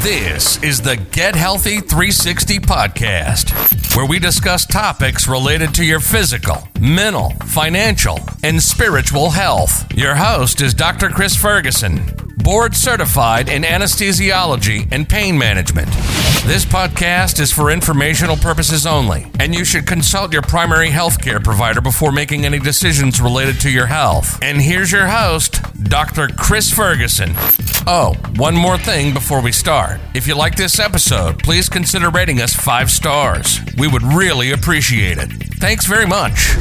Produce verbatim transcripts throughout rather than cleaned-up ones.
This is the Get Healthy three sixty podcast, where we discuss topics related to your physical, mental, financial, and spiritual health. Your host is Doctor Chris Ferguson, board certified in anesthesiology and pain management. This podcast is for informational purposes only, and you should consult your primary healthcare provider before making any decisions related to your health. And here's your host, Doctor Chris Ferguson. Oh, one more thing before we start. If you like this episode, please consider rating us five stars. We would really appreciate it. Thanks very much.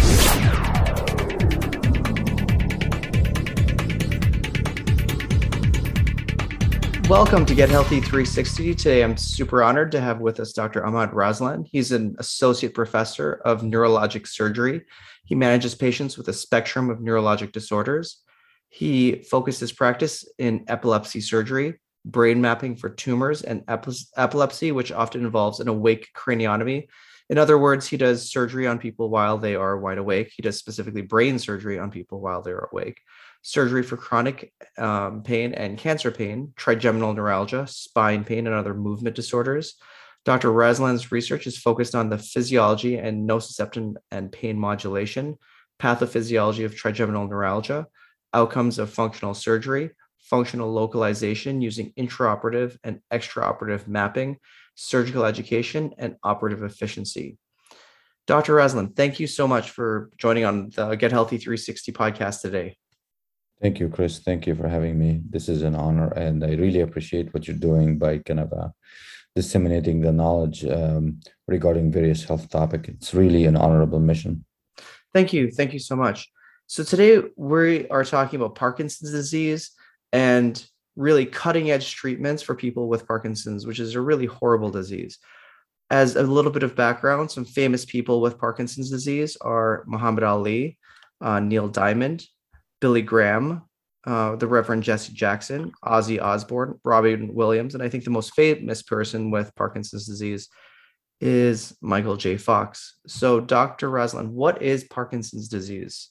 Welcome to Get Healthy three sixty. Today, I'm super honored to have with us Doctor Ahmad Razlan. He's an associate professor of neurologic surgery. He manages patients with a spectrum of neurologic disorders. He focuses practice in epilepsy surgery, brain mapping for tumors, and epilepsy, which often involves an awake craniotomy. In other words, he does surgery on people while they are wide awake. He does specifically brain surgery on people while they're awake. Surgery for chronic um, pain and cancer pain, trigeminal neuralgia, spine pain, and other movement disorders. Doctor Razlan's research is focused on the physiology and nociception and pain modulation, pathophysiology of trigeminal neuralgia, outcomes of functional surgery, functional localization using intraoperative and extraoperative mapping, surgical education, and operative efficiency. Doctor Razlan, thank you so much for joining on the Get Healthy three sixty podcast today. Thank you, Chris. Thank you for having me. This is an honor, and I really appreciate what you're doing by kind of uh, disseminating the knowledge um, regarding various health topics. It's really an honorable mission. Thank you. Thank you so much. So today we are talking about Parkinson's disease and really cutting edge treatments for people with Parkinson's, which is a really horrible disease. As a little bit of background, some famous people with Parkinson's disease are Muhammad Ali, uh, Neil Diamond, Billy Graham, uh, the Reverend Jesse Jackson, Ozzy Osbourne, Robin Williams, and I think the most famous person with Parkinson's disease is Michael J. Fox. So, Doctor Razlan, what is Parkinson's disease?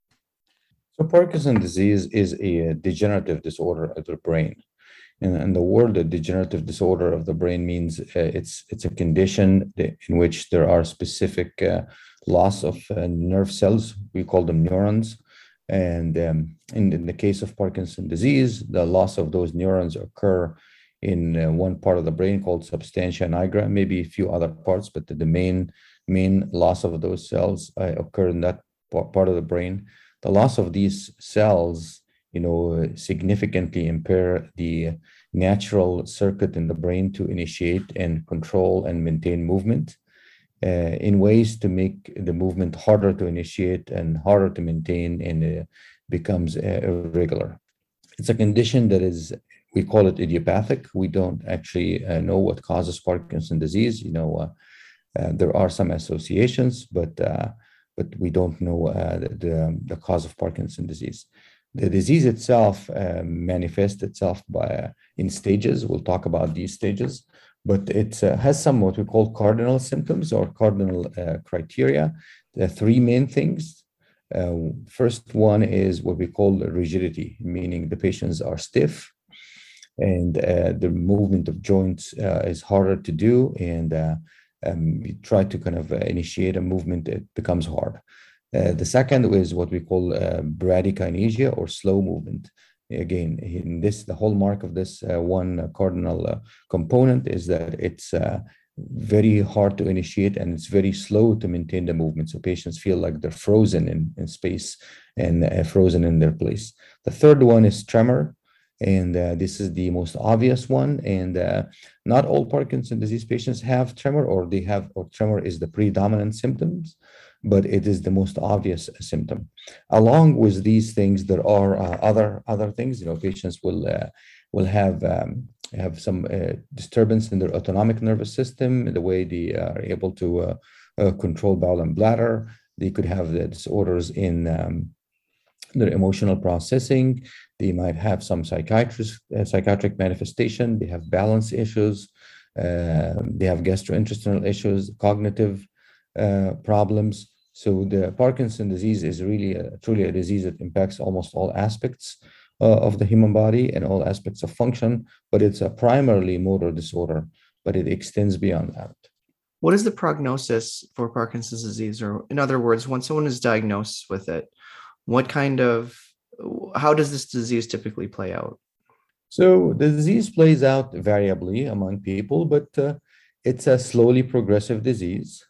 So Parkinson's disease is a degenerative disorder of the brain. In, in the world, a degenerative disorder of the brain means uh, it's it's a condition that, in which there are specific uh, loss of uh, nerve cells. We call them neurons. And um, in, in the case of Parkinson's disease, the loss of those neurons occur in uh, one part of the brain called substantia nigra, maybe a few other parts, but the, the main main loss of those cells uh, occur in that part of the brain. The loss of these cells, you know, significantly impair the natural circuit in the brain to initiate and control and maintain movement. Uh, in ways to make the movement harder to initiate and harder to maintain, and uh, becomes uh, irregular. It's a condition that is, we call it idiopathic. We don't actually uh, know what causes Parkinson's disease. You know, uh, uh, there are some associations, but uh, but we don't know uh, the, the, the cause of Parkinson's disease. The disease itself uh, manifests itself by uh, in stages. We'll talk about these stages. But it uh, has some what we call cardinal symptoms or cardinal uh, criteria. There are three main things. Uh, first one is what we call rigidity, meaning the patients are stiff and uh, the movement of joints uh, is harder to do. And uh, um, you try to kind of uh, initiate a movement, it becomes hard. Uh, the second is what we call uh, bradykinesia or slow movement. Again, in this, the hallmark of this uh, one cardinal uh, component is that it's uh, very hard to initiate and it's very slow to maintain the movement. So patients feel like they're frozen in, in space and uh, frozen in their place. The third one is tremor. And uh, this is the most obvious one. And uh, not all Parkinson's disease patients have tremor, or they have, or tremor is the predominant symptoms, but it is the most obvious symptom. Along with these things, there are uh, other other things. You know, patients will uh, will have um, have some uh, disturbance in their autonomic nervous system, the way they are able to uh, uh, control bowel and bladder. They could have the disorders in um, their emotional processing. They might have some psychiatric uh, psychiatric manifestation. They have balance issues. Uh, they have gastrointestinal issues, cognitive uh, problems. So the Parkinson's disease is really a, truly a disease that impacts almost all aspects uh, of the human body and all aspects of function, but it's a primarily motor disorder, but it extends beyond that. What is the prognosis for Parkinson's disease? Or in other words, when someone is diagnosed with it, what kind of, how does this disease typically play out? So the disease plays out variably among people, but uh, it's a slowly progressive disease.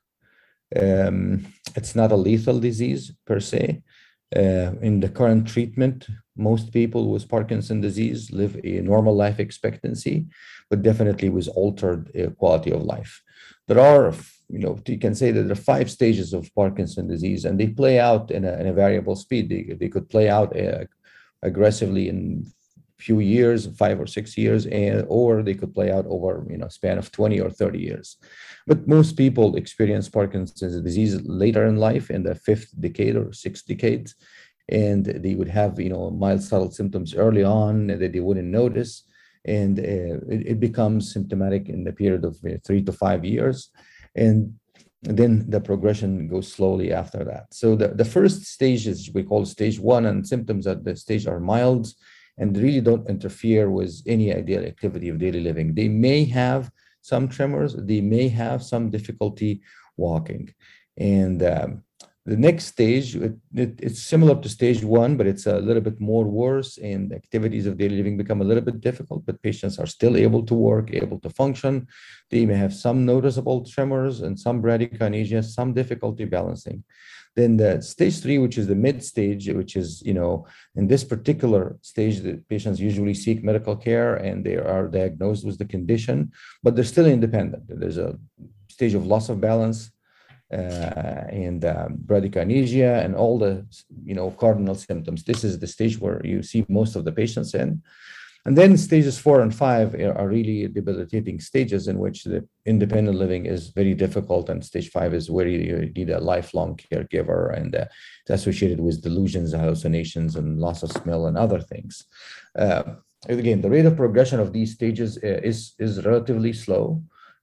Um, it's not a lethal disease per se. Uh, in the current treatment, most people with Parkinson's disease live a normal life expectancy, but definitely with altered uh, quality of life. There are, you know, you can say that there are five stages of Parkinson's disease, and they play out in a, in a variable speed. They, they could play out uh, aggressively in few years, five or six years, and or they could play out over, you know, span of twenty or thirty years. But most people experience Parkinson's disease later in life, in the fifth decade or sixth decade, and they would have, you know, mild subtle symptoms early on that they wouldn't notice, and uh, it, it becomes symptomatic in the period of uh, three to five years, and then the progression goes slowly after that. So the, the first stage is we call stage one, and symptoms at the stage are mild and really don't interfere with any ideal activity of daily living. They may have some tremors, they may have some difficulty walking. And um, the next stage, it, it, it's similar to stage one, but it's a little bit more worse, and activities of daily living become a little bit difficult, but patients are still able to work, able to function. They may have some noticeable tremors and some bradykinesia, some difficulty balancing. Then the stage three, which is the mid stage, which is, you know, in this particular stage, the patients usually seek medical care and they are diagnosed with the condition, but they're still independent. There's a stage of loss of balance uh, and um, bradykinesia and all the, you know, cardinal symptoms. This is the stage where you see most of the patients in. And then stages four and five are really debilitating stages in which the independent living is very difficult. And stage five is where you need a lifelong caregiver, and uh, it's associated with delusions, hallucinations, and loss of smell and other things. Uh, again, the rate of progression of these stages uh, is, is relatively slow.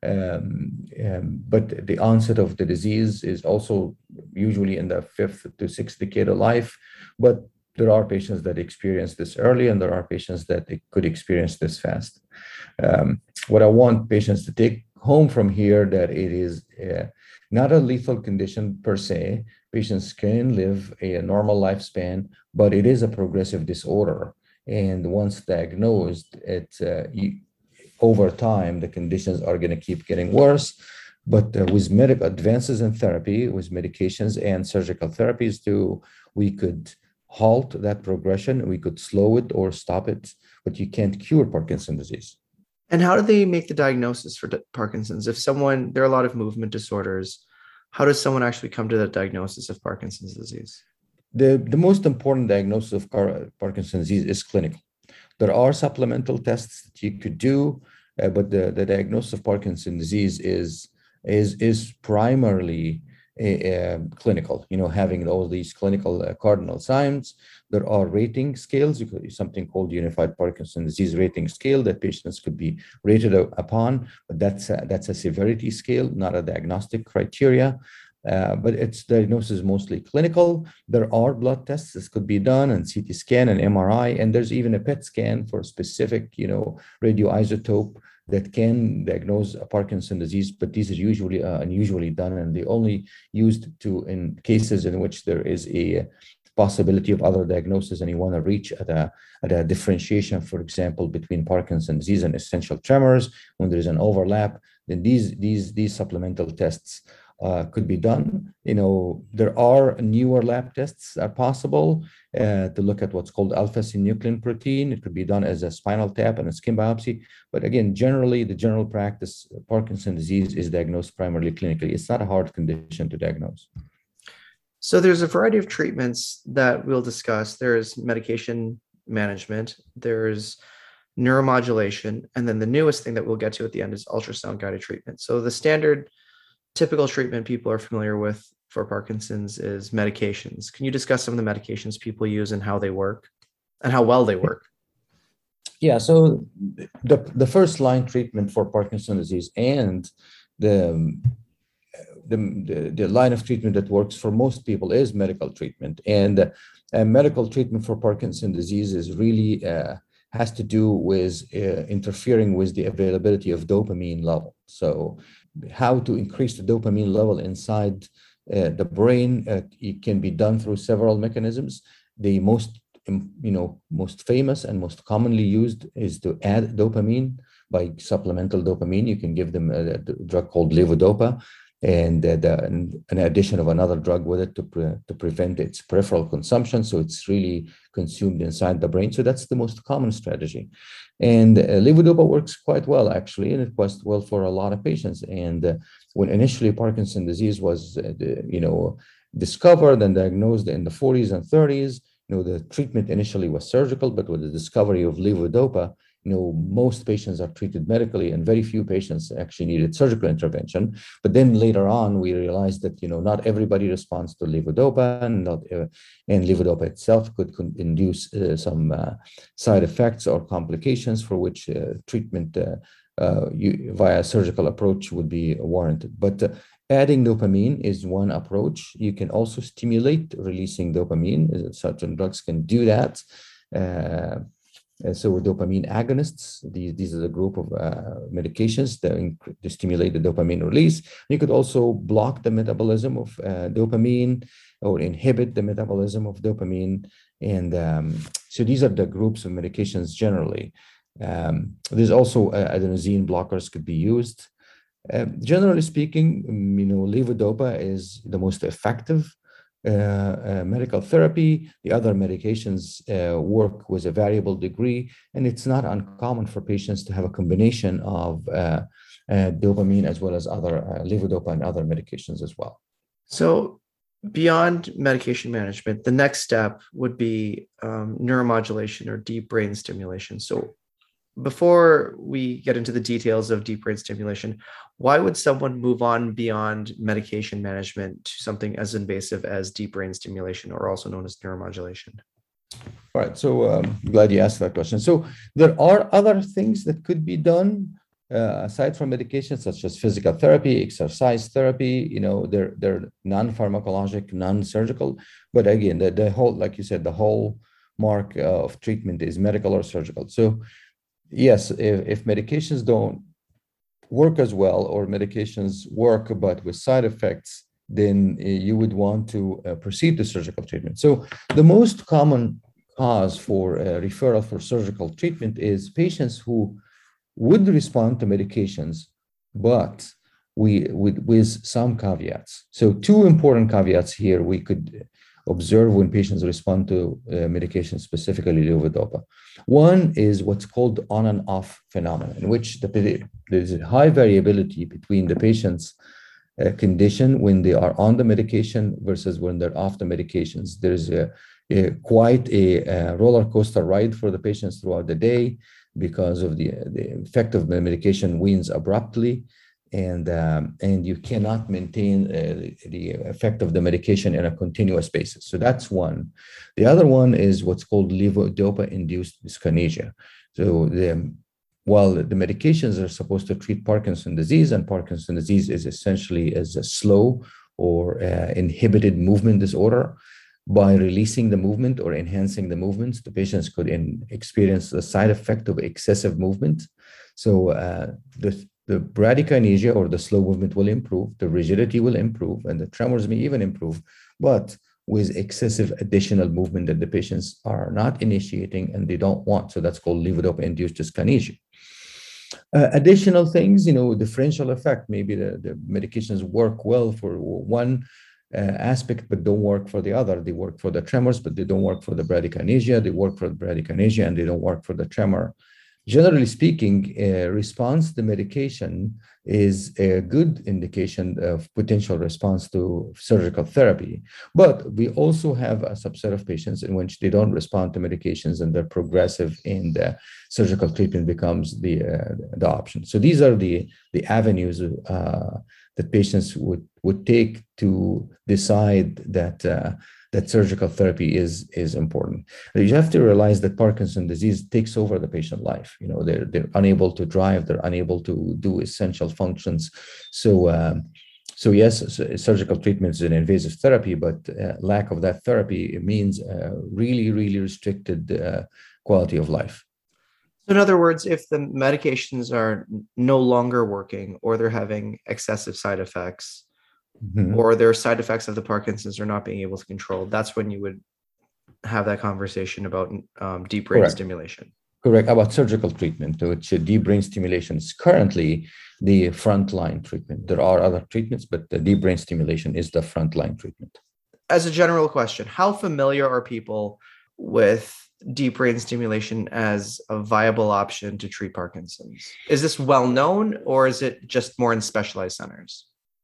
Um, um, but the onset of the disease is also usually in the fifth to sixth decade of life. But there are patients that experience this early, and there are patients that they could experience this fast. Um, what I want patients to take home from here, that it is uh, not a lethal condition per se. Patients can live a normal lifespan, but it is a progressive disorder. And once diagnosed, it, uh, you, over time, the conditions are going to keep getting worse. But uh, with medical advances in therapy, with medications and surgical therapies too, we could halt that progression. We could slow it or stop it, but you can't cure Parkinson's disease. And how do they make the diagnosis for Parkinson's? If someone, there are a lot of movement disorders, how does someone actually come to the diagnosis of Parkinson's disease? The, the most important diagnosis of Parkinson's disease is clinical. There are supplemental tests that you could do, uh, but the, the diagnosis of Parkinson's disease is, is, is primarily Uh, clinical, you know, having all these clinical uh, cardinal signs. There are rating scales, something called Unified Parkinson's Disease Rating Scale, that patients could be rated upon, but that's a, that's a severity scale, not a diagnostic criteria. Uh, but its diagnosis is mostly clinical. There are blood tests that could be done, and C T scan and M R I, and there's even a P E T scan for specific, you know, radioisotope that can diagnose a Parkinson's disease, but these are usually uh, unusually done, and they only used to in cases in which there is a possibility of other diagnosis, and you want to reach at a, at a differentiation, for example, between Parkinson's disease and essential tremors. When there is an overlap, then these these these supplemental tests Uh, could be done. You know, there are newer lab tests are possible uh, to look at what's called alpha-synuclein protein. It could be done as a spinal tap and a skin biopsy. But again, generally, the general practice, Parkinson's disease is diagnosed primarily clinically. It's not a hard condition to diagnose. So there's a variety of treatments that we'll discuss. There's medication management, there's neuromodulation, and then the newest thing that we'll get to at the end is ultrasound-guided treatment. So the standard typical treatment people are familiar with for Parkinson's is medications. Can you discuss some of the medications people use and how they work and how well they work? Yeah, so the, the first line treatment for Parkinson's disease and the the, the, the line of treatment that works for most people is medical treatment. And uh, medical treatment for Parkinson's disease is really uh, has to do with uh, interfering with the availability of dopamine level. So how to increase the dopamine level inside uh, the brain, uh, it can be done through several mechanisms. The most, you know, most famous and most commonly used is to add dopamine by supplemental dopamine. You can give them a, a drug called levodopa, and uh, the, an addition of another drug with it to, pre, to prevent its peripheral consumption. So it's really consumed inside the brain. So that's the most common strategy. And uh, levodopa works quite well, actually, and it works well for a lot of patients. And uh, when initially Parkinson's disease was, uh, the, you know, discovered and diagnosed in the forties and thirties, you know, the treatment initially was surgical, but with the discovery of levodopa, you know, most patients are treated medically and very few patients actually needed surgical intervention. But then later on, we realized that, you know, not everybody responds to levodopa, and, not, uh, and levodopa itself could, could induce uh, some uh, side effects or complications for which uh, treatment uh, uh, you, via surgical approach would be warranted. But uh, adding dopamine is one approach. You can also stimulate releasing dopamine. Certain drugs can do that. Uh, Uh, so dopamine agonists, these, these are the group of uh, medications that, inc- that stimulate the dopamine release. You could also block the metabolism of uh, dopamine or inhibit the metabolism of dopamine. And um, so these are the groups of medications generally. Um, there's also uh, adenosine blockers could be used. Uh, generally speaking, you know, levodopa is the most effective Uh, uh, medical therapy. The other medications uh, work with a variable degree, and it's not uncommon for patients to have a combination of uh, uh, dopamine as well as other uh, levodopa and other medications as well. So beyond medication management, the next step would be um, neuromodulation or deep brain stimulation. So before we get into the details of deep brain stimulation, why would someone move on beyond medication management to something as invasive as deep brain stimulation, or also known as neuromodulation? All right. So um, glad you asked that question. So there are other things that could be done uh, aside from medication, such as physical therapy, exercise therapy. You know, they're they're non-pharmacologic, non-surgical. But again, the, the whole, like you said, the whole mark of treatment is medical or surgical. So yes, if, if medications don't work as well, or medications work but with side effects, then uh, you would want to uh, proceed to surgical treatment. So the most common cause for uh, referral for surgical treatment is patients who would respond to medications, but we with, with some caveats. So two important caveats here we could observe when patients respond to uh, medication, specifically levodopa. One is what's called on and off phenomenon, in which the, there's a high variability between the patient's uh, condition when they are on the medication versus when they're off the medications. There's a, a, quite a, a roller coaster ride for the patients throughout the day because of the, the effect of the medication wanes abruptly. And um, and you cannot maintain uh, the effect of the medication in a continuous basis. So that's one. The other one is what's called levodopa-induced dyskinesia. So the, while the medications are supposed to treat Parkinson's disease, and Parkinson's disease is essentially as a slow or uh, inhibited movement disorder, by releasing the movement or enhancing the movements, the patients could in, experience the side effect of excessive movement. So uh, the The bradykinesia, or the slow movement, will improve, the rigidity will improve, and the tremors may even improve, but with excessive additional movement that the patients are not initiating and they don't want. So that's called levodopa-induced dyskinesia. Uh, additional things, you know, differential effect. Maybe the, the medications work well for one uh, aspect, but don't work for the other. They work for the tremors, but they don't work for the bradykinesia. They work for the bradykinesia and they don't work for the tremor. Generally speaking, uh, response to medication is a good indication of potential response to surgical therapy. But we also have a subset of patients in which they don't respond to medications and they're progressive, and uh, surgical treatment becomes the, uh, the option. So these are the, the avenues uh, that patients would, would take to decide that uh, that surgical therapy is, is important. You have to realize that Parkinson's disease takes over the patient life. You know, they're, they're unable to drive, they're unable to do essential functions. So, um, So yes, surgical treatment is an invasive therapy, but uh, lack of that therapy means uh, really, really restricted uh, quality of life. In other words, if the medications are no longer working or they're having excessive side effects, mm-hmm. or their side effects of the Parkinson's are not being able to control, that's when you would have that conversation about um, deep brain Correct. stimulation. Correct, about surgical treatment, which uh, deep brain stimulation is currently the frontline treatment. There are other treatments, but the deep brain stimulation is the frontline treatment. As a general question, how familiar are people with deep brain stimulation as a viable option to treat Parkinson's? Is this well known, or is it just more in specialized centers?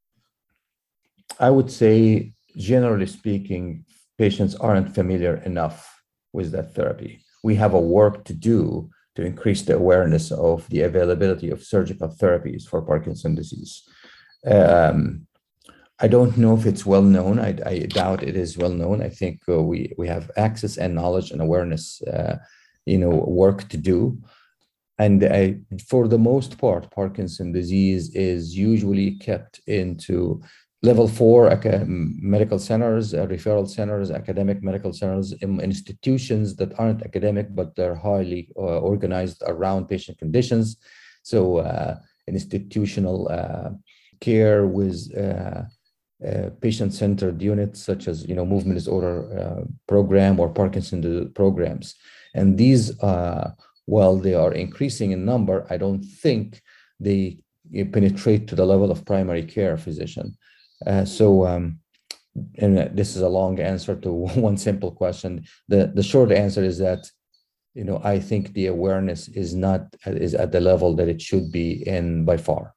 I would say, generally speaking, patients aren't familiar enough with that therapy. We have a work to do to increase the awareness of the availability of surgical therapies for Parkinson's disease. Um, I don't know if it's well known. I, I doubt it is well known. I think uh, we we have access and knowledge and awareness, uh, you know, work to do. And I, for the most part, Parkinson's disease is usually kept into level four medical centers, uh, referral centers, academic medical centers, in institutions that aren't academic, but they're highly uh, organized around patient conditions. So uh, institutional uh, care with uh, uh, patient-centered units, such as, you know, movement disorder uh, program or Parkinson's programs. And these, uh, while they are increasing in number, I don't think they penetrate to the level of primary care physician. Uh, so, um, and this is a long answer to one simple question. The, the short answer is that, you know, I think the awareness is not, is at the level that it should be in by far.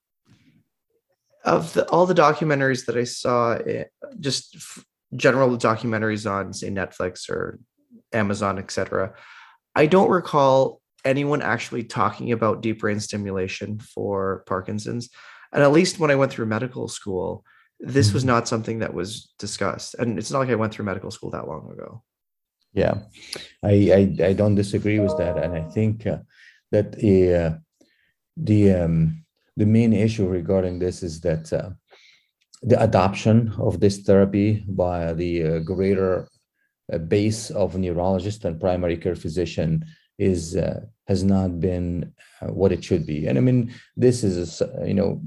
Of the, all the documentaries that I saw, just general documentaries on, say, Netflix or Amazon, et cetera, I don't recall anyone actually talking about deep brain stimulation for Parkinson's. And at least when I went through medical school, this was not something that was discussed. And it's not like I went through medical school that long ago. Yeah, I I, I don't disagree with that. And I think uh, that uh, the um, the main issue regarding this is that uh, the adoption of this therapy by the uh, greater uh, base of neurologists and primary care physician is uh, has not been uh, what it should be. And I mean, this is, a, you know,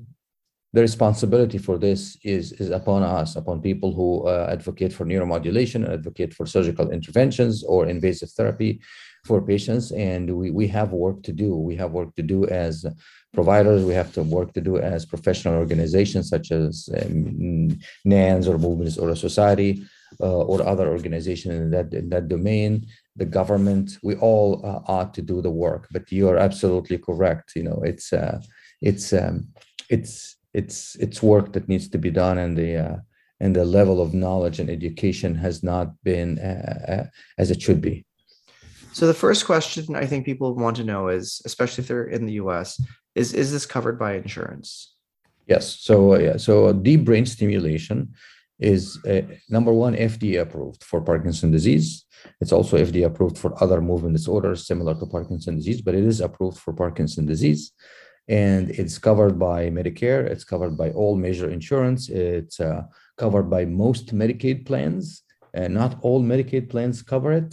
the responsibility for this is, is upon us, upon people who uh, advocate for neuromodulation, advocate for surgical interventions or invasive therapy for patients. And we, we have work to do. We have work to do as providers. We have to work to do as professional organizations such as um, NANS or Movement Disorder Society uh, or other organizations in that, in that domain. The government, we all uh, ought to do the work. But you are absolutely correct. You know, it's uh, it's um, it's it's it's work that needs to be done, and the uh, and the level of knowledge and education has not been uh, uh, as it should be. So the first question I think people want to know is, especially if they're in the U S, is is this covered by insurance? Yes. So uh, yeah. So deep brain stimulation is uh, number one, F D A approved for Parkinson's disease. It's also F D A approved for other movement disorders similar to Parkinson's disease, but it is approved for Parkinson's disease. And it's covered by Medicare. It's covered by all major insurance. It's uh, covered by most Medicaid plans. Uh, not all Medicaid plans cover it,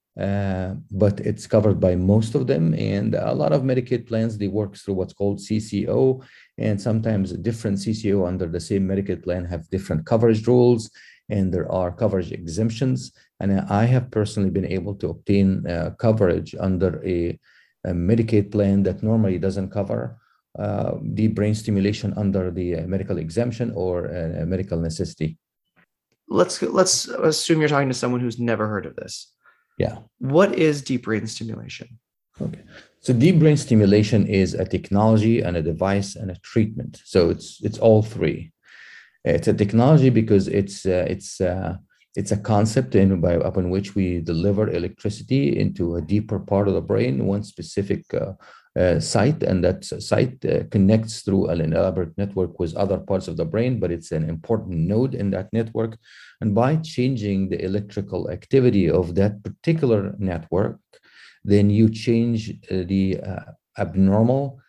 uh, but it's covered by most of them. And a lot of Medicaid plans, they work through what's called C C O. And sometimes a different C C O under the same Medicaid plan have different coverage rules. And there are coverage exemptions. And I have personally been able to obtain uh, coverage under a, a Medicaid plan that normally doesn't cover uh, deep brain stimulation under the uh, medical exemption or uh, medical necessity. Let's let's assume you're talking to someone who's never heard of this. Yeah. What is deep brain stimulation? Okay. So deep brain stimulation is a technology and a device and a treatment. So it's it's all three. It's a technology because it's uh, it's uh, it's a concept in by upon which we deliver electricity into a deeper part of the brain, one specific uh, uh, site, and that site uh, connects through an elaborate network with other parts of the brain, but it's an important node in that network. And by changing the electrical activity of that particular network, then you change uh, the uh, abnormal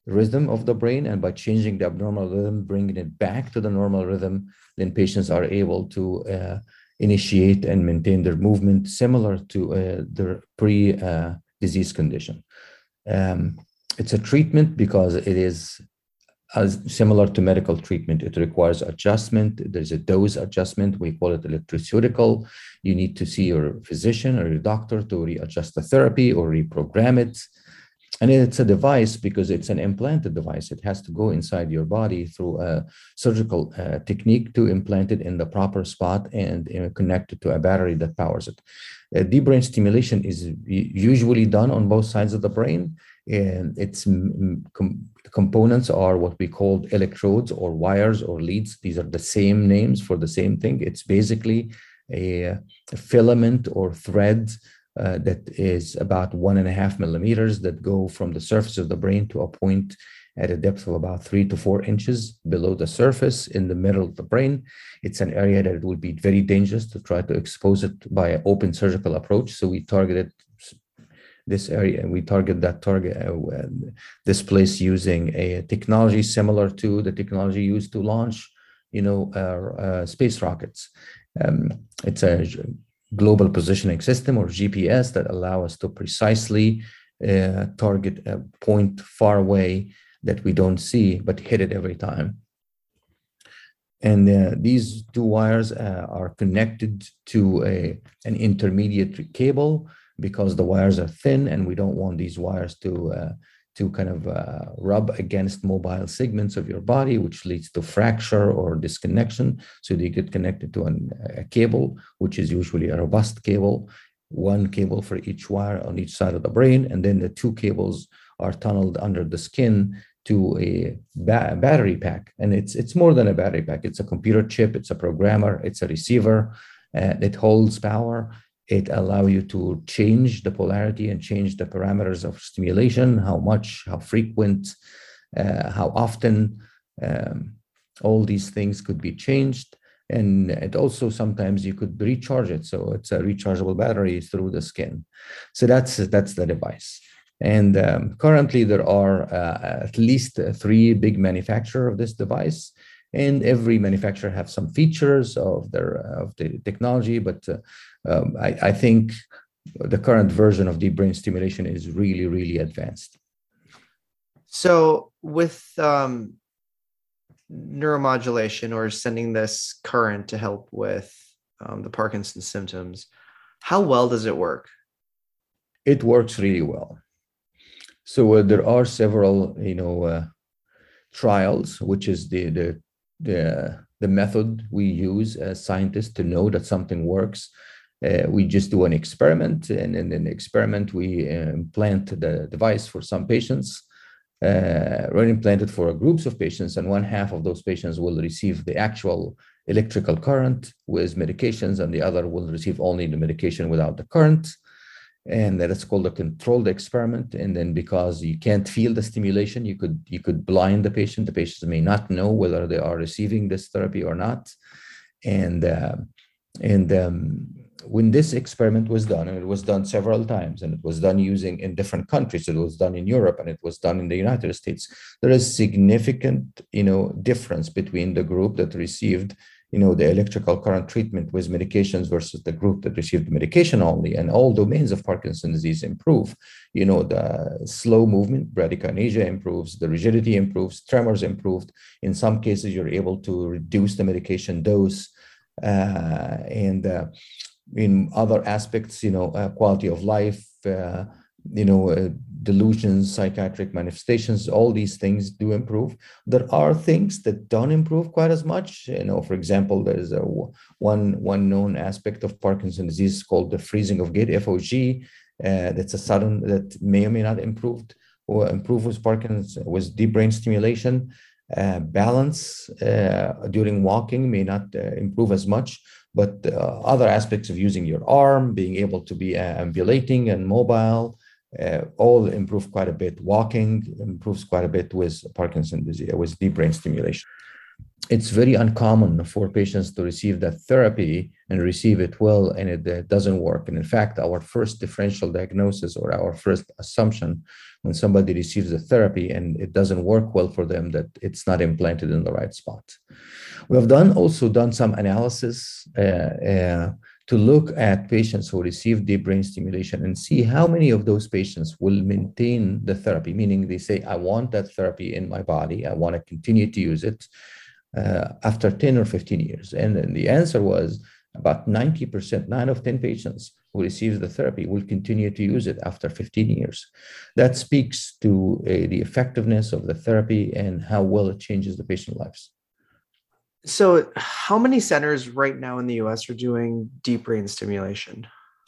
rhythm of the brain, and by changing the abnormal rhythm, bringing it back to the normal rhythm, then patients are able to uh, initiate and maintain their movement similar to uh, their pre-disease uh, condition. Um, it's a treatment because it is as similar to medical treatment. It requires adjustment. There's a dose adjustment. We call it electroceutical. You need to see your physician or your doctor to readjust the therapy or reprogram it. And it's a device because it's an implanted device. It has to go inside your body through a surgical uh, technique to implant it in the proper spot and uh, connect it to a battery that powers it. Uh, deep brain stimulation is usually done on both sides of the brain. And its com- components are what we call electrodes or wires or leads. These are the same names for the same thing. It's basically a, a filament or thread uh, that is about one and a half millimeters that go from the surface of the brain to a point at a depth of about three to four inches below the surface in the middle of the brain. It's an area that it would be very dangerous to try to expose it by an open surgical approach. So we targeted this area, and we target that target, uh, this place using a technology similar to the technology used to launch, you know, uh, uh, space rockets. Um, it's a global positioning system or G P S that allow us to precisely uh, target a point far away that we don't see, but hit it every time. And uh, these two wires uh, are connected to a, an intermediate cable, because the wires are thin and we don't want these wires to uh, to kind of uh, rub against mobile segments of your body, which leads to fracture or disconnection. So they get connected to an, a cable, which is usually a robust cable, one cable for each wire on each side of the brain. And then the two cables are tunneled under the skin to a ba- battery pack. And it's it's more than a battery pack. It's a computer chip, it's a programmer, it's a receiver, uh, it holds power. It allows you to change the polarity and change the parameters of stimulation, how much, how frequent, uh, how often. Um, all these things could be changed. And it also sometimes you could recharge it. So it's a rechargeable battery through the skin. So that's, that's the device. And um, currently there are uh, at least three big manufacturers of this device. And every manufacturer have some features of their of the technology, but uh, um, I, I think the current version of deep brain stimulation is really, really advanced. So with um, neuromodulation or sending this current to help with um, the Parkinson's symptoms, how well does it work? It works really well. So uh, there are several, you know, uh, trials, which is the the the the method we use as scientists to know that something works. Uh, we just do an experiment, and in an experiment, we implant the device for some patients, uh, or implant it for groups of patients, and one half of those patients will receive the actual electrical current with medications, and the other will receive only the medication without the current. And that is called a controlled experiment. And then because you can't feel the stimulation, you could you could blind the patient. The patients may not know whether they are receiving this therapy or not. And uh, and um, when this experiment was done, and it was done several times, and it was done using in different countries. It was done in Europe, and it was done in the United States. There is significant, you know, difference between the group that received, you know, the electrical current treatment with medications versus the group that received the medication only. And all domains of Parkinson's disease improve. You know, the slow movement, bradykinesia improves, the rigidity improves, tremors improved. In some cases, you're able to reduce the medication dose. Uh, and uh, in other aspects, you know, uh, quality of life, uh, you know, uh, delusions, psychiatric manifestations, all these things do improve. There are things that don't improve quite as much. You know, for example, there's a one, one known aspect of Parkinson's disease called the freezing of gait, F O G. Uh, that's a sudden, that may or may not improve or improve with Parkinson's, with deep brain stimulation. Uh, balance uh, during walking may not uh, improve as much, but uh, other aspects of using your arm, being able to be uh, ambulating and mobile, uh, all improve quite a bit. Walking improves quite a bit with Parkinson's disease, with deep brain stimulation. it's very uncommon for patients to receive that therapy and receive it well, and it, it doesn't work. And in fact, our first differential diagnosis or our first assumption when somebody receives the therapy and it doesn't work well for them, that it's not implanted in the right spot. We have done also done some analysis uh, uh, to look at patients who receive deep brain stimulation and see how many of those patients will maintain the therapy, meaning they say, I want that therapy in my body, I want to continue to use it uh, after ten or fifteen years. And then the answer was about ninety percent, nine of ten patients who receive the therapy will continue to use it after fifteen years. That speaks to uh, the effectiveness of the therapy and how well it changes the patient's lives. So how many centers right now in the U S are doing deep brain stimulation?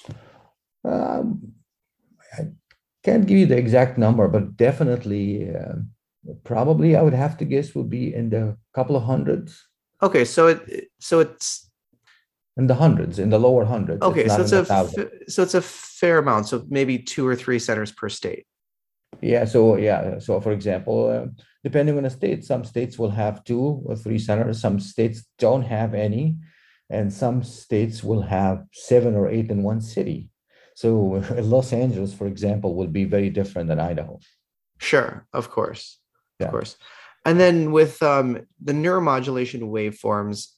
Um, I can't give you the exact number, but definitely, uh, probably I would have to guess would be in the couple of hundreds. Okay, so it so it's in the hundreds, in the lower hundreds. Okay, it's so it's a thousand. so it's a fair amount. So maybe two or three centers per state. Yeah. So yeah. So for example, uh, depending on the state, some states will have two or three centers. Some states don't have any, and some states will have seven or eight in one city. So Los Angeles, for example, will be very different than Idaho. Sure, of course, yeah. of course. And then with um, the neuromodulation waveforms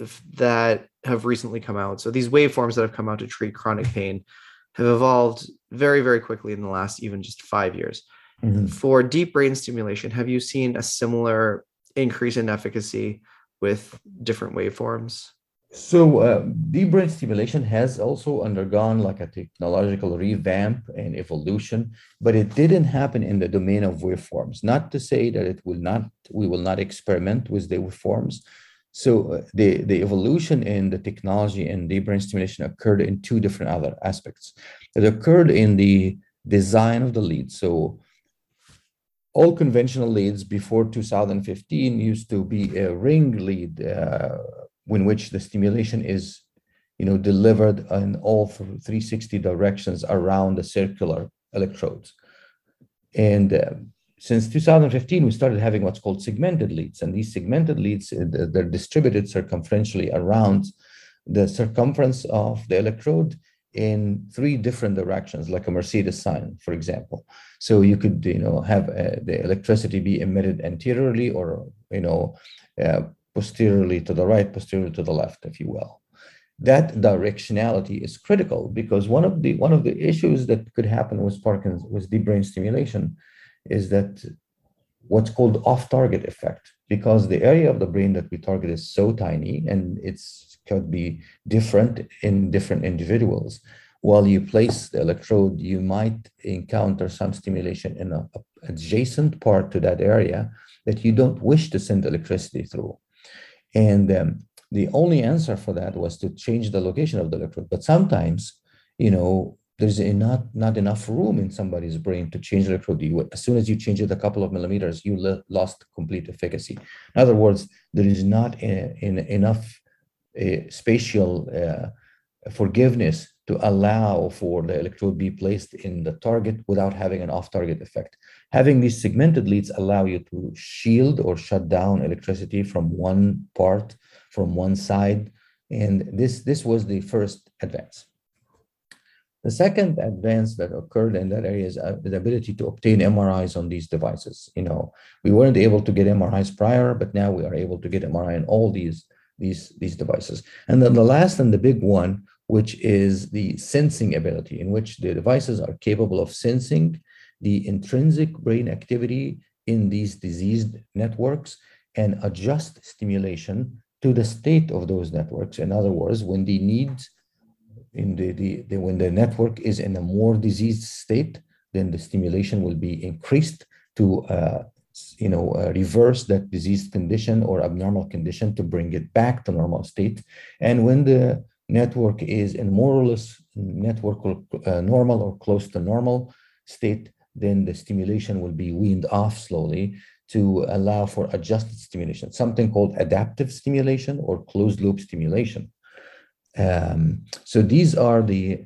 that have recently come out, so these waveforms that have come out to treat chronic pain have evolved very, very quickly in the last even just five years. Mm-hmm. For deep brain stimulation, have you seen a similar increase in efficacy with different waveforms? So uh, deep brain stimulation has also undergone like a technological revamp and evolution, but it didn't happen in the domain of waveforms. Not to say that it will not, we will not experiment with the waveforms. So uh, the, the evolution in the technology and deep brain stimulation occurred in two different other aspects. It occurred in the design of the lead. So all conventional leads before two thousand fifteen used to be a ring lead, uh, in which the stimulation is, you know, delivered in all three sixty directions around the circular electrodes. And uh, since two thousand fifteen, we started having what's called segmented leads. And these segmented leads, they're distributed circumferentially around the circumference of the electrode in three different directions, like a Mercedes sign, for example. So you could, you know, have uh, the electricity be emitted anteriorly or, you know, uh, posteriorly to the right, posteriorly to the left, if you will. That directionality is critical because one of the one of the issues that could happen with Parkinson's, with deep brain stimulation, is that what's called off-target effect, because the area of the brain that we target is so tiny and it's could be different in different individuals. While you place the electrode, you might encounter some stimulation in an adjacent part to that area that you don't wish to send electricity through. And um, the only answer for that was to change the location of the electrode. But sometimes, you know, there's a not, not enough room in somebody's brain to change the electrode. You, as soon as you change it a couple of millimeters, you le- lost complete efficacy. In other words, there is not a, in, enough a spatial uh, forgiveness to allow for the electrode be placed in the target without having an off-target effect. Having these segmented leads allow you to shield or shut down electricity from one part, from one side. And this, this was the first advance. The second advance that occurred in that area is uh, the ability to obtain M R Is on these devices. You know, we weren't able to get M R Is prior, but now we are able to get M R I on all these These, these devices. And then the last and the big one, which is the sensing ability, in which the devices are capable of sensing the intrinsic brain activity in these diseased networks and adjust stimulation to the state of those networks. In other words, when the needs in the, the, the when the network is in a more diseased state, then the stimulation will be increased to uh, you know, uh, reverse that diseased condition or abnormal condition to bring it back to normal state. And when the network is in more or less network uh, normal or close to normal state, then the stimulation will be weaned off slowly to allow for adjusted stimulation, something called adaptive stimulation or closed loop stimulation. Um, so these are the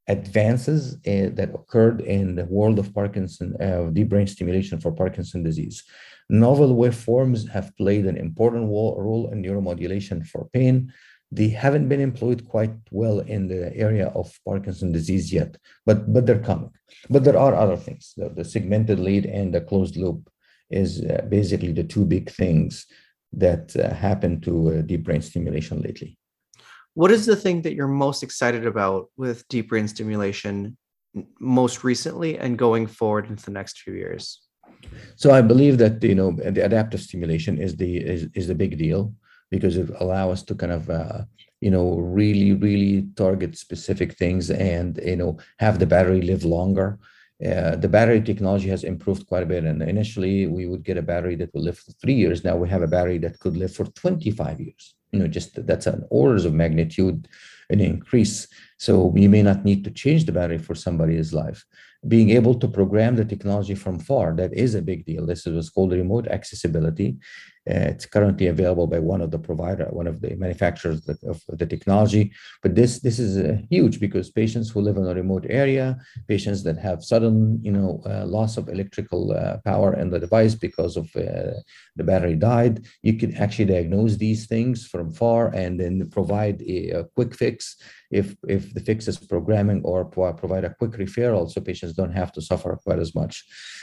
advances uh, that occurred in the world of Parkinson, uh, deep brain stimulation for Parkinson disease. Novel waveforms have played an important role in neuromodulation for pain. They haven't been employed quite well in the area of Parkinson disease yet, but, but they're coming. But there are other things. The, the segmented lead and the closed loop is uh, basically the two big things that uh, happen to uh, deep brain stimulation lately. What is the thing that you're most excited about with deep brain stimulation most recently and going forward into the next few years? So I believe that, you know, the adaptive stimulation is the is, is the big deal, because it allows us to kind of, uh, you know, really, really target specific things and, you know, have the battery live longer. Uh, the battery technology has improved quite a bit. And initially, we would get a battery that will live for three years. Now we have a battery that could live for twenty-five years. You know, just that's an orders of magnitude an increase. So you may not need to change the battery for somebody's life. Being able to program the technology from far, that is a big deal. This is what's called remote accessibility. Uh, it's currently available by one of the provider, one of the manufacturers that, of the technology. But this this is uh, huge, because patients who live in a remote area, patients that have sudden, you know, uh, loss of electrical uh, power in the device because of uh, the battery died, you can actually diagnose these things from far and then provide a, a quick fix if if the fix is programming, or provide a quick referral so patients don't have to suffer quite as much.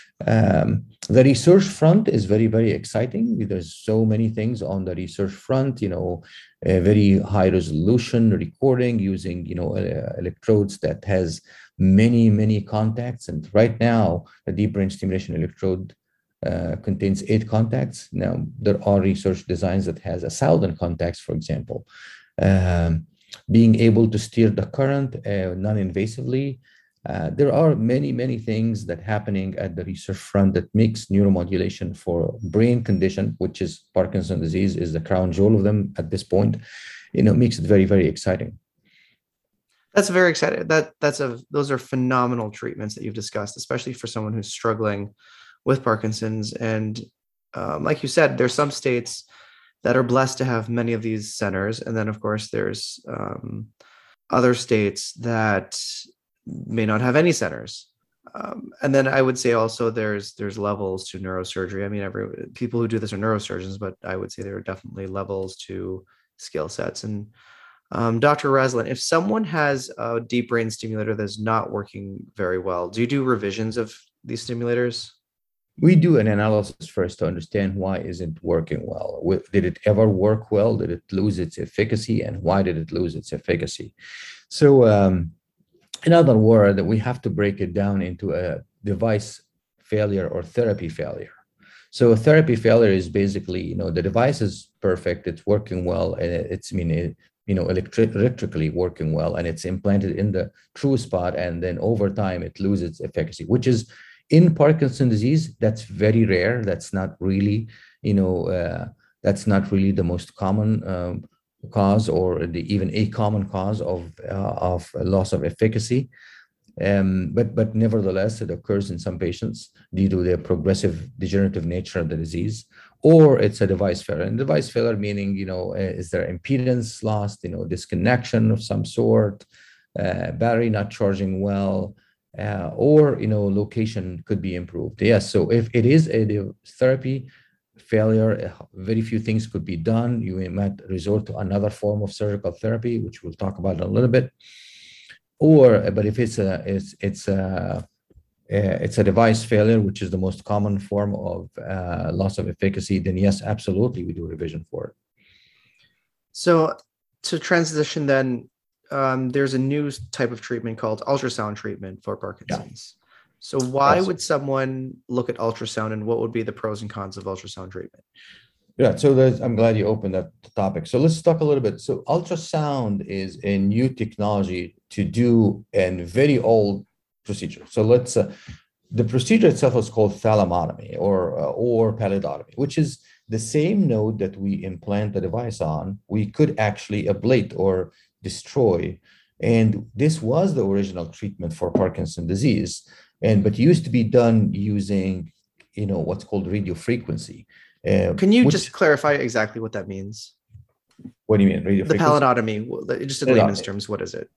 Um, the research front is very, very exciting. There's so many things on the research front, you know, a very high resolution recording using, you know, uh, electrodes that has many, many contacts. And right now, the deep brain stimulation electrode uh, contains eight contacts. Now, there are research designs that has a thousand contacts, for example. Um, being able to steer the current uh, non-invasively. Uh, there are many, many things that happening at the research front that makes neuromodulation for brain condition, which is Parkinson's disease, is the crown jewel of them at this point. You know, makes it very, very exciting. That's very exciting. That that's a those are phenomenal treatments that you've discussed, especially for someone who's struggling with Parkinson's. And um, like you said, there's some states that are blessed to have many of these centers, and then of course there's um, other states that may not have any centers. Um, and then I would say also there's there's levels to neurosurgery. I mean, every people who do this are neurosurgeons, but I would say there are definitely levels to skill sets. And um, Doctor Raslan, if someone has a deep brain stimulator that's not working very well, do you do revisions of these stimulators? We do an analysis first to understand why isn't working well. Did it ever work well? Did it lose its efficacy? And why did it lose its efficacy? So, um, in other words, we have to break it down into a device failure or therapy failure. So a therapy failure is basically, you know, the device is perfect, it's working well, and it's, I mean, it, you know, electric, electrically working well, and it's implanted in the true spot, and then over time it loses its efficacy, which is in Parkinson's disease, that's very rare. That's not really, you know, uh, that's not really the most common um, cause, or the, even a common cause of uh, of loss of efficacy. Um, but but nevertheless, it occurs in some patients due to the progressive degenerative nature of the disease, or it's a device failure. And device failure meaning, you know, is there impedance lost, you know, disconnection of some sort, uh, battery not charging well, uh, or, you know, location could be improved. Yes, so if it is a therapy failure, very few things could be done. You might resort to another form of surgical therapy, which we'll talk about in a little bit. Or, but if it's a it's it's a it's a device failure, which is the most common form of uh, loss of efficacy, then yes, absolutely, we do revision for it. So, to transition, then um, there's a new type of treatment called ultrasound treatment for Parkinson's. Yeah. So why yes. would someone look at ultrasound, and what would be the pros and cons of ultrasound treatment? Yeah, so I'm glad you opened that topic. So let's talk a little bit. So ultrasound is a new technology to do a very old procedure. So let's, uh, the procedure itself is called thalamotomy or, uh, or pallidotomy, which is the same node that we implant the device on. We could actually ablate or destroy. And this was the original treatment for Parkinson's disease. And but used to be done using, you know, what's called radio frequency. Uh, Can you which, just clarify exactly what that means? What do you mean, radio the frequency? Pallidotomy, just in layman's terms, what is it?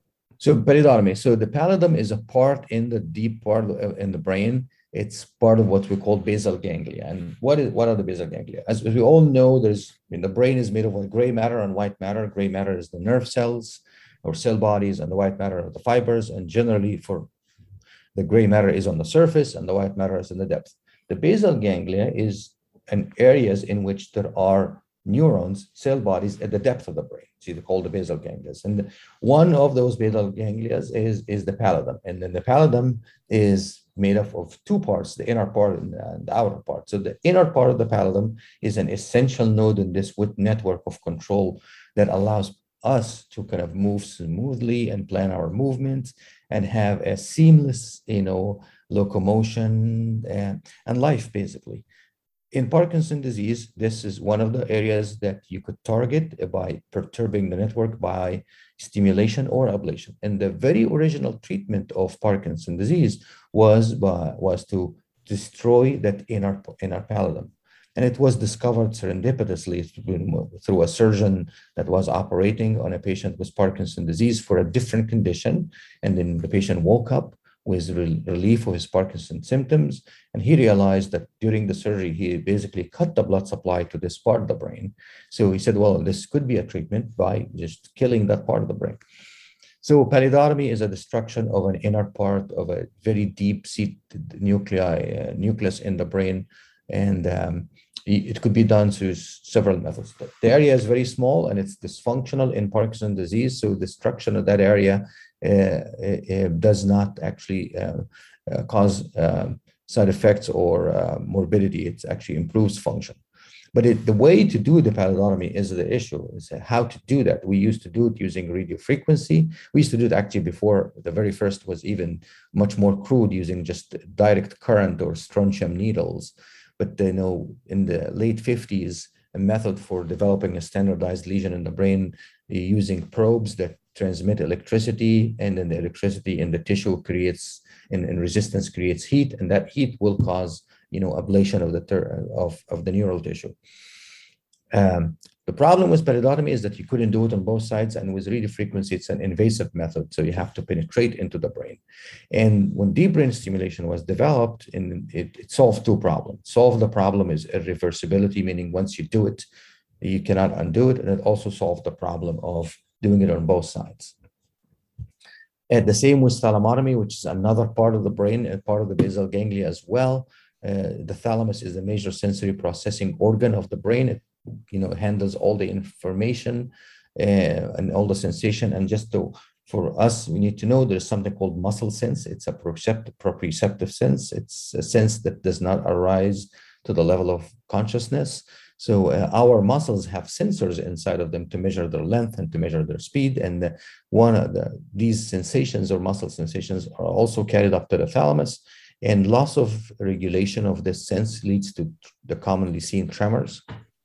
So pallidotomy. So the pallidum is a part in the deep part of, in the brain. It's part of what we call basal ganglia. And what is what are the basal ganglia? As, as we all know, there's I mean, the brain is made of gray matter and white matter. Gray matter is the nerve cells or cell bodies, and the white matter are the fibers. And generally, for the gray matter is on the surface, and the white matter is in the depth. The basal ganglia is an areas in which there are neurons, cell bodies at the depth of the brain. So they're called the basal ganglia. And one of those basal ganglia is, is the pallidum. And then the pallidum is made up of two parts, the inner part and the, and the outer part. So the inner part of the pallidum is an essential node in this network of control that allows us to kind of move smoothly and plan our movements and have a seamless, you know, locomotion and, and life, basically. In Parkinson's disease, this is one of the areas that you could target by perturbing the network by stimulation or ablation. And the very original treatment of Parkinson's disease was, by, was to destroy that inner, inner pallidum. And it was discovered serendipitously through a surgeon that was operating on a patient with Parkinson's disease for a different condition. And then the patient woke up with relief of his Parkinson's symptoms. And he realized that during the surgery, he basically cut the blood supply to this part of the brain. So he said, well, this could be a treatment by just killing that part of the brain. So pallidotomy is a destruction of an inner part of a very deep-seated nuclei, uh, nucleus in the brain. And um, it could be done through several methods. The area is very small and it's dysfunctional in Parkinson's disease. So destruction of that area uh, uh, does not actually uh, uh, cause uh, side effects or uh, morbidity. It actually improves function. But it, the way to do the pallidotomy is the issue, is how to do that. We used to do it using radio frequency. We used to do it actually before the very first was even much more crude, using just direct current or strontium needles. But you know, in the late fifties, a method for developing a standardized lesion in the brain using probes that transmit electricity, and then the electricity in the tissue creates, in, in resistance creates heat, and that heat will cause, you know, ablation of the ter of, of the neural tissue. Um, the problem with pallidotomy is that you couldn't do it on both sides, and with radio frequency, it's an invasive method, so you have to penetrate into the brain. And when deep brain stimulation was developed, and it, it solved two problems. Solve the problem is irreversibility, meaning once you do it, you cannot undo it, and it also solved the problem of doing it on both sides. And the same with thalamotomy, which is another part of the brain and part of the basal ganglia as well. Uh, the thalamus is the major sensory processing organ of the brain. It, you know, handles all the information uh, and all the sensation. And just to, for us, we need to know there's something called muscle sense. It's a proprioceptive, proprioceptive sense. It's a sense that does not arise to the level of consciousness. So uh, our muscles have sensors inside of them to measure their length and to measure their speed. And the, one of the, these sensations or muscle sensations are also carried up to the thalamus. And loss of regulation of this sense leads to the commonly seen tremors.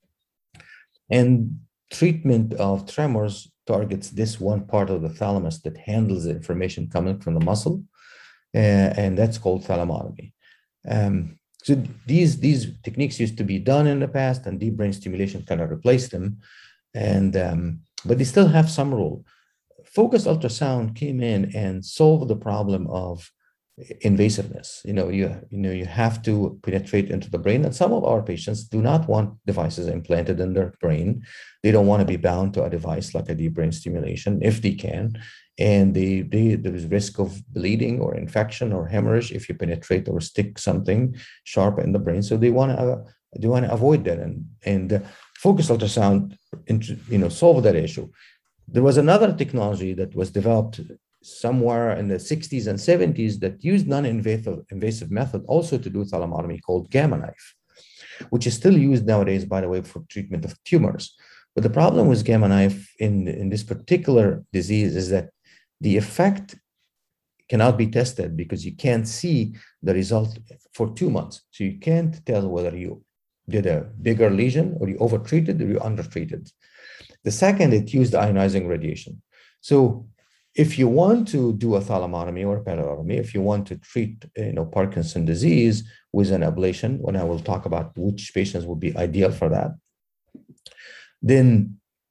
And treatment of tremors targets this one part of the thalamus that handles the information coming from the muscle, uh, and that's called thalamotomy. Um, so these, these techniques used to be done in the past, and deep brain stimulation kind of replaced them, and um, but they still have some role. Focused ultrasound came in and solved the problem of invasiveness. You know, you, you know, you have to penetrate into the brain, and some of our patients do not want devices implanted in their brain. They don't want to be bound to a device like a deep brain stimulation if they can, and they, they there's risk of bleeding or infection or hemorrhage if you penetrate or stick something sharp in the brain. So they want to uh, they want to avoid that, and and uh, focused ultrasound, you know, solve that issue. There was another technology that was developed somewhere in the sixties and seventies that used non-invasive invasive method also to do thalamotomy, called Gamma Knife, which is still used nowadays, by the way, for treatment of tumors. But the problem with Gamma Knife in, in this particular disease is that the effect cannot be tested because you can't see the result for two months. So you can't tell whether you did a bigger lesion or you overtreated or you undertreated. The second, it used ionizing radiation. So if you want to do a thalamotomy or a pallidotomy, if you want to treat, you know, Parkinson's disease with an ablation, when I will talk about which patients would be ideal for that, then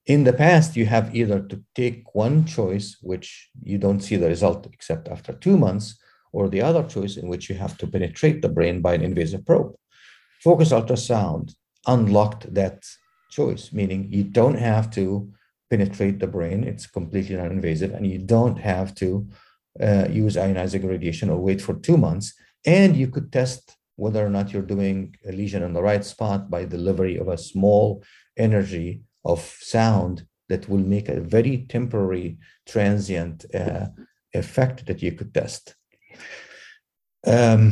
In the past, you have either to take one choice, which you don't see the result except after two months, or the other choice in which you have to penetrate the brain by an invasive probe. Focused ultrasound unlocked that choice, meaning you don't have to penetrate the brain. It's completely non-invasive, and you don't have to uh, use ionizing radiation or wait for two months. And you could test whether or not you're doing a lesion in the right spot by delivery of a small energy of sound that will make a very temporary transient uh, effect that you could test. Um,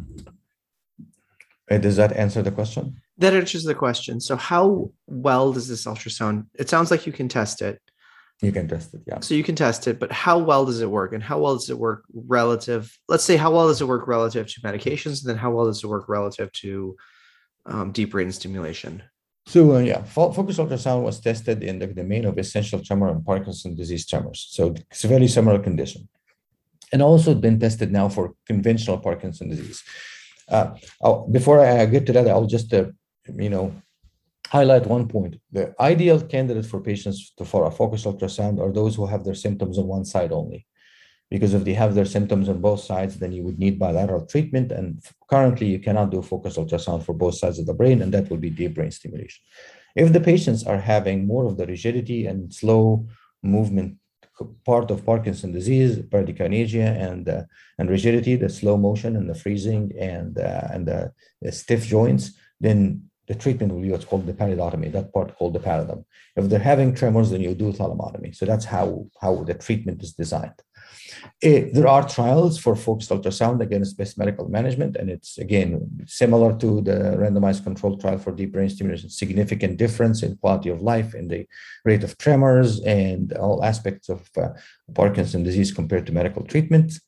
does that answer the question? That answers the question. So how well does this ultrasound, it sounds like you can test it. You can test it, yeah. So you can test it, but how well does it work? And how well does it work relative, let's say, how well does it work relative to medications? And then how well does it work relative to um, deep brain stimulation? So uh, yeah, focused ultrasound was tested in the domain of essential tremor and Parkinson's disease tremors. So it's a very similar condition. And also been tested now for conventional Parkinson's disease. Uh, before I get to that, I'll just, uh, you know, highlight one point. The ideal candidate for patients to, for a focused ultrasound are those who have their symptoms on one side only. Because if they have their symptoms on both sides, then you would need bilateral treatment. And currently, you cannot do focused ultrasound for both sides of the brain, and that would be deep brain stimulation. If the patients are having more of the rigidity and slow movement part of Parkinson's disease, bradykinesia and uh, and rigidity, the slow motion and the freezing and uh, and the, the stiff joints, then the treatment will be what's called the paridotomy, that part called the paradigm. If they're having tremors, then you do thalamotomy. So that's how, how the treatment is designed. It, there are trials for focused ultrasound against best medical management, and it's, again, similar to the randomized controlled trial for deep brain stimulation, significant difference in quality of life and the rate of tremors and all aspects of uh, Parkinson's disease compared to medical treatments.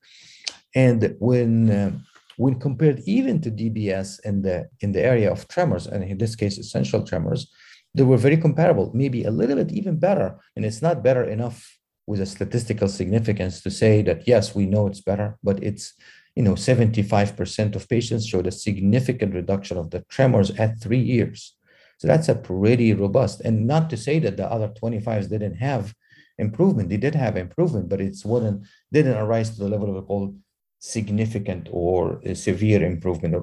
And when uh, when compared even to D B S in the in the area of tremors, and in this case, essential tremors, they were very comparable, maybe a little bit even better. And it's not better enough with a statistical significance to say that, yes, we know it's better, but it's, you know, seventy-five percent of patients showed a significant reduction of the tremors at three years. So that's a pretty robust, and not to say that the other twenty-fives didn't have improvement. They did have improvement, but it's wasn't, didn't arise to the level of a called significant or severe improvement.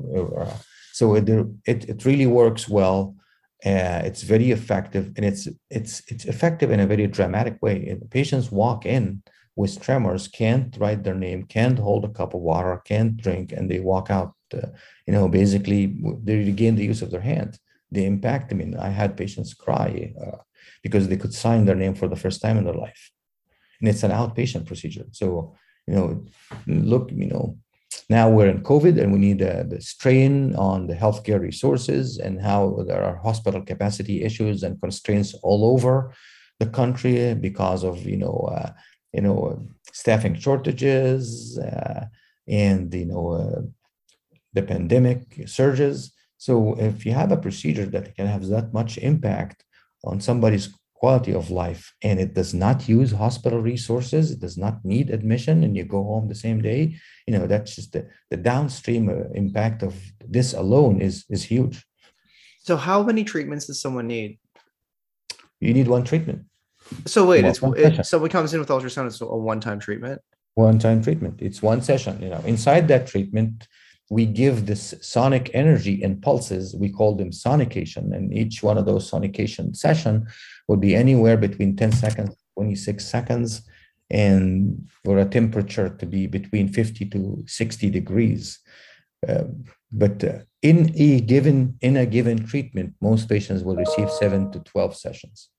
So it, it, it really works well. Uh, it's very effective, and it's it's it's effective in a very dramatic way. And patients walk in with tremors, can't write their name, can't hold a cup of water, can't drink, and they walk out. Uh, you know, basically, they regain the use of their hand. The impact. I mean, I had patients cry uh, because they could sign their name for the first time in their life, and it's an outpatient procedure. So, you know, look, you know. Now we're in COVID, and we need uh, the strain on the healthcare resources and how there are hospital capacity issues and constraints all over the country because of, you know, uh, you know, staffing shortages uh, and, you know, uh, the pandemic surges. So if you have a procedure that can have that much impact on somebody's quality of life, and it does not use hospital resources, it does not need admission, and you go home the same day, you know, that's just the, the downstream uh, impact of this alone is, is huge. So how many treatments does someone need? You need one treatment. So wait, it's it, someone comes in with ultrasound, it's a one-time treatment? One-time treatment. It's one session. You know, inside that treatment, we give this sonic energy in pulses. We call them sonication, and each one of those sonication session would be anywhere between ten seconds, twenty-six seconds, and for a temperature to be between fifty to sixty degrees. Uh, but uh, in a given in a given treatment, most patients will receive seven to twelve sessions.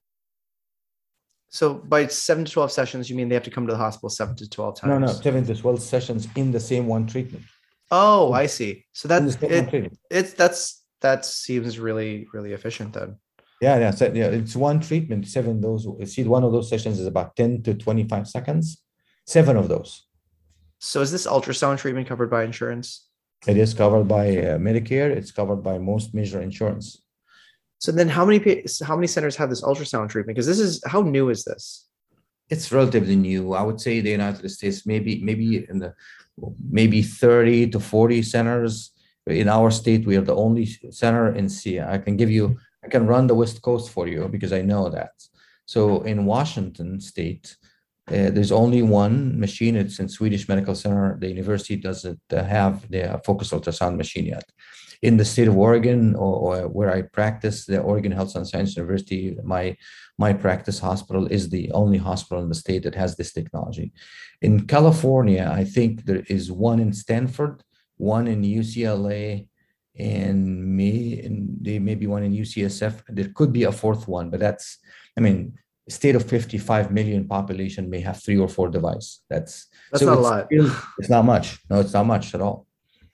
So by seven to twelve sessions, you mean they have to come to the hospital seven to twelve times? No, no, seven to twelve sessions in the same one treatment. Oh, I see. So that's it, it's that's that seems really, really efficient then. Yeah, yeah. So, yeah, it's one treatment, seven those. See, one of those sessions is about ten to twenty-five seconds, seven of those. So is this ultrasound treatment covered by insurance? It is covered by uh, Medicare. It's covered by most major insurance. So then how many how many centers have this ultrasound treatment? Because this is, how new is this? It's relatively new. I would say the United States, maybe, maybe in the maybe thirty to forty centers. In our state, we are the only center in C. I can give you, I can run the West Coast for you because I know that. So in Washington State, uh, there's only one machine. It's in Swedish Medical Center. The university doesn't uh, have the focused ultrasound machine yet. In the state of Oregon, or, or where I practice, the Oregon Health and Science University, my my practice hospital is the only hospital in the state that has this technology. In California, I think there is one in Stanford, one in U C L A, and may and there may be one in U C S F. There could be a fourth one, but that's, I mean, state of fifty-five million population may have three or four devices. That's That's so not a it's lot. Really, it's not much. No, it's not much at all.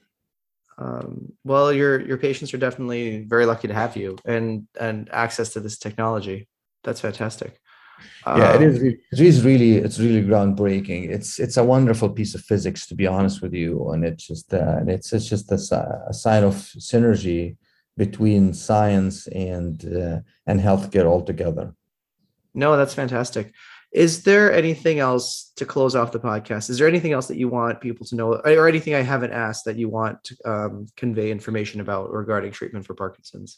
Um, well, your your patients are definitely very lucky to have you and and access to this technology. That's fantastic. Yeah, it Um, is. re- It is really. It's really groundbreaking. It's it's a wonderful piece of physics, to be honest with you, and it's just uh, and it's it's just a, si- a sign of synergy between science and uh, and healthcare altogether. no, that's fantastic. Is there anything else to close off the podcast? Is there anything else that you want people to know, or anything I haven't asked that you want to um, convey information about regarding treatment for Parkinson's?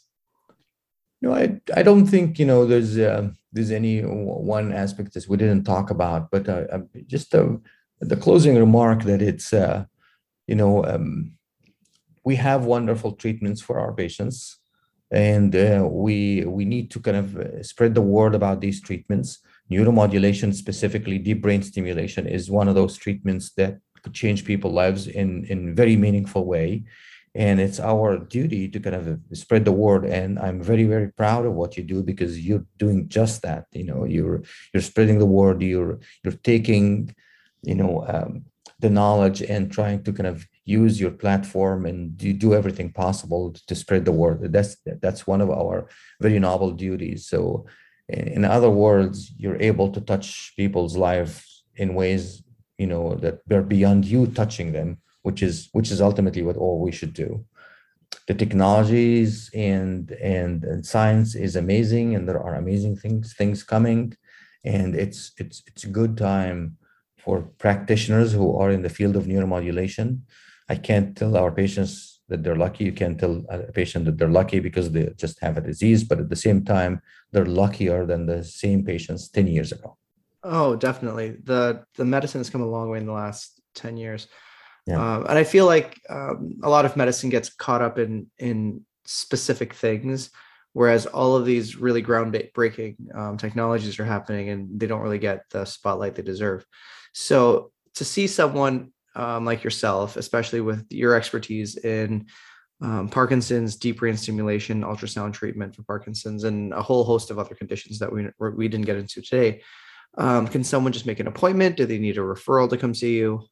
No, I I don't think you know there's uh, there's any w- one aspect that we didn't talk about, but uh, uh, just uh, the closing remark that it's uh, you know um, we have wonderful treatments for our patients, and uh, we we need to kind of uh, spread the word about these treatments. Neuromodulation, specifically deep brain stimulation, is one of those treatments that could change people's lives in in very meaningful way, and it's our duty to kind of spread the word. And I'm very very proud of what you do, because you're doing just that. You know, you're you're spreading the word. You're you're taking, you know. Um, the knowledge and trying to kind of use your platform and do, do everything possible to spread the word. That's that's one of our very noble duties. So in, in other words, you're able to touch people's lives in ways, you know, that are beyond you touching them, which is which is ultimately what all we should do. The technologies and and, and science is amazing, and there are amazing things things coming, and it's it's it's a good time for practitioners who are in the field of neuromodulation. I can't tell our patients that they're lucky. You can't tell a patient that they're lucky because they just have a disease, but at the same time, they're luckier than the same patients ten years ago. Oh, definitely. The the medicine has come a long way in the last ten years. Yeah. Um, and I feel like um, a lot of medicine gets caught up in in specific things, whereas all of these really groundbreaking um, technologies are happening and they don't really get the spotlight they deserve. So to see someone um, like yourself, especially with your expertise in um, Parkinson's, deep brain stimulation, ultrasound treatment for Parkinson's, and a whole host of other conditions that we we didn't get into today, um, can someone just make an appointment? Do they need a referral to come see you?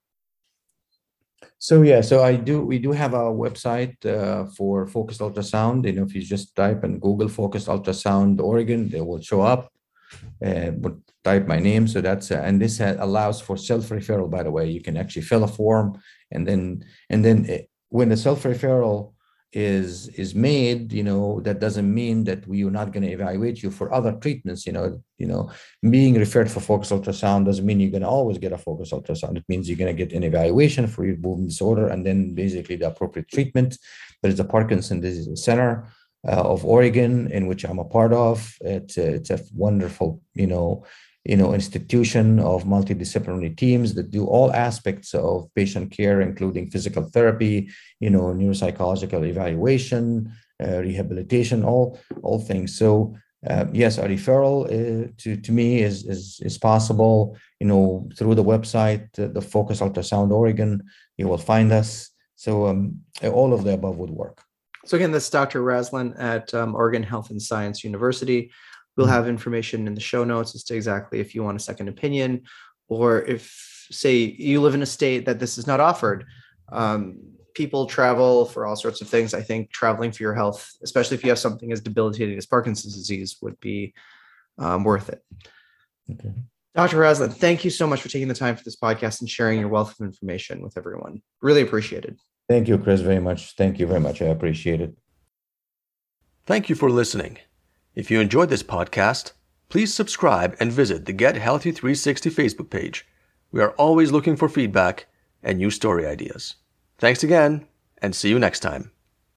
So yeah, so I do. We do have a website uh, for focused ultrasound. You know, if you just type in Google focused ultrasound Oregon, it will show up. Uh, but type my name. So that's uh, and this ha- allows for self-referral. By the way, you can actually fill a form, and then and then it, when the self-referral is is made, you know, that doesn't mean that we are not going to evaluate you for other treatments. You know, you know, being referred for focused ultrasound doesn't mean you're going to always get a focused ultrasound. It means you're going to get an evaluation for your movement disorder, and then basically the appropriate treatment. There is a Parkinson Disease Center uh, of Oregon, in which I'm a part of. It's a, it's a wonderful, you know, you know, institution of multidisciplinary teams that do all aspects of patient care, including physical therapy, you know, neuropsychological evaluation, uh, rehabilitation, all all things. So uh, yes, a referral uh, to to me is is is possible. You know, through the website, uh, the Focus Ultrasound Oregon, you will find us. So um, all of the above would work. So again, that's Doctor Raslan at um, Oregon Health and Science University. We'll have information in the show notes as to exactly if you want a second opinion, or if, say, you live in a state that this is not offered. Um, people travel for all sorts of things. I think traveling for your health, especially if you have something as debilitating as Parkinson's disease, would be um, worth it. Okay. Doctor Raslan, thank you so much for taking the time for this podcast and sharing your wealth of information with everyone. Really appreciated. Thank you, Chris, very much. Thank you very much. I appreciate it. Thank you for listening. If you enjoyed this podcast, please subscribe and visit the Get Healthy three sixty Facebook page. We are always looking for feedback and new story ideas. Thanks again, and see you next time.